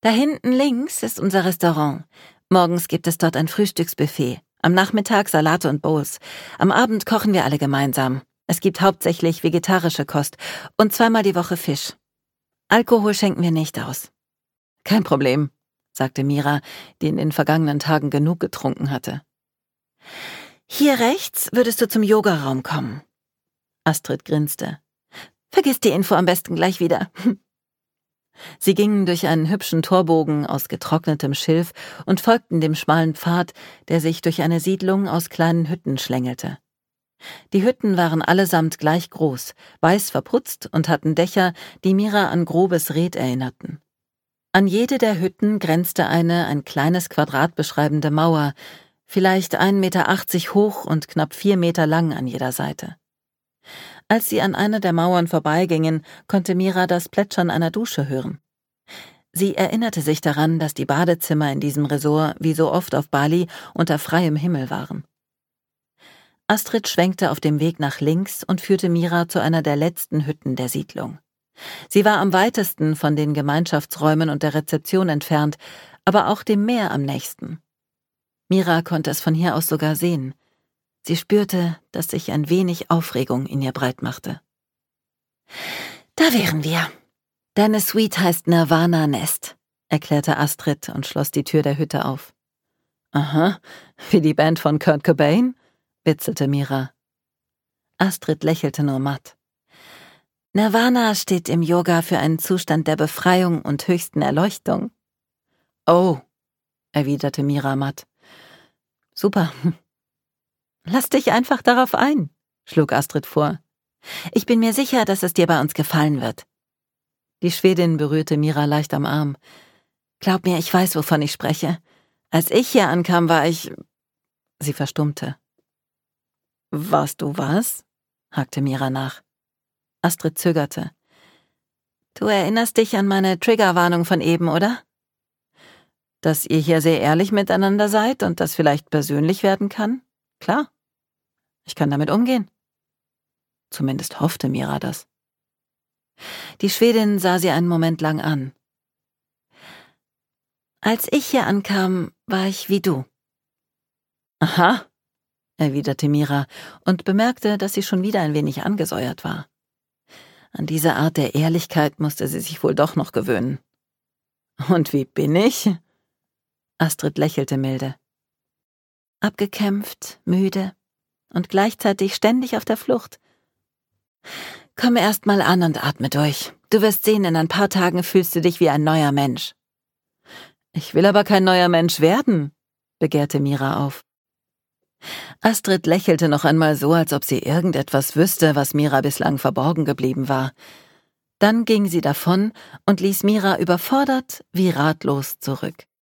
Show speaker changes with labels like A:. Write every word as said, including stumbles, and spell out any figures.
A: Da hinten links ist unser Restaurant. Morgens gibt es dort ein Frühstücksbuffet. Am Nachmittag Salate und Bowls. Am Abend kochen wir alle gemeinsam. Es gibt hauptsächlich vegetarische Kost und zweimal die Woche Fisch. Alkohol schenken wir nicht aus. Kein Problem, sagte Mira, die in den vergangenen Tagen genug getrunken hatte. Hier rechts würdest du zum Yogaraum kommen. Astrid grinste. Vergiss die Info am besten gleich wieder. Sie gingen durch einen hübschen Torbogen aus getrocknetem Schilf und folgten dem schmalen Pfad, der sich durch eine Siedlung aus kleinen Hütten schlängelte. Die Hütten waren allesamt gleich groß, weiß verputzt und hatten Dächer, die Mira an grobes Red erinnerten. An jede der Hütten grenzte eine ein kleines Quadrat beschreibende Mauer, vielleicht ein Meter achtzig hoch und knapp vier Meter lang an jeder Seite. Als sie an einer der Mauern vorbeigingen, konnte Mira das Plätschern einer Dusche hören. Sie erinnerte sich daran, dass die Badezimmer in diesem Resort, wie so oft auf Bali, unter freiem Himmel waren. Astrid schwenkte auf dem Weg nach links und führte Mira zu einer der letzten Hütten der Siedlung. Sie war am weitesten von den Gemeinschaftsräumen und der Rezeption entfernt, aber auch dem Meer am nächsten. Mira konnte es von hier aus sogar sehen. Sie spürte, dass sich ein wenig Aufregung in ihr breit machte. »Da wären wir. Deine Suite heißt Nirvana Nest«, erklärte Astrid und schloss die Tür der Hütte auf. »Aha, wie die Band von Kurt Cobain?« witzelte Mira. Astrid lächelte nur matt. »Nirvana steht im Yoga für einen Zustand der Befreiung und höchsten Erleuchtung.« »Oh«, erwiderte Mira matt. »Super. Lass dich einfach darauf ein«, schlug Astrid vor. »Ich bin mir sicher, dass es dir bei uns gefallen wird.« Die Schwedin berührte Mira leicht am Arm. »Glaub mir, ich weiß, wovon ich spreche. Als ich hier ankam, war ich...« Sie verstummte. »Warst du was?« hakte Mira nach. Astrid zögerte. »Du erinnerst dich an meine Triggerwarnung von eben, oder? Dass ihr hier sehr ehrlich miteinander seid und das vielleicht persönlich werden kann? Klar. Ich kann damit umgehen.« Zumindest hoffte Mira das. Die Schwedin sah sie einen Moment lang an. »Als ich hier ankam, war ich wie du.« »Aha«, erwiderte Mira und bemerkte, dass sie schon wieder ein wenig angesäuert war. An diese Art der Ehrlichkeit musste sie sich wohl doch noch gewöhnen. »Und wie bin ich?« Astrid lächelte milde. »Abgekämpft, müde und gleichzeitig ständig auf der Flucht. Komm erst mal an und atme durch. Du wirst sehen, in ein paar Tagen fühlst du dich wie ein neuer Mensch.« »Ich will aber kein neuer Mensch werden«, begehrte Mira auf. Astrid lächelte noch einmal so, als ob sie irgendetwas wüsste, was Mira bislang verborgen geblieben war. Dann ging sie davon und ließ Mira überfordert wie ratlos zurück.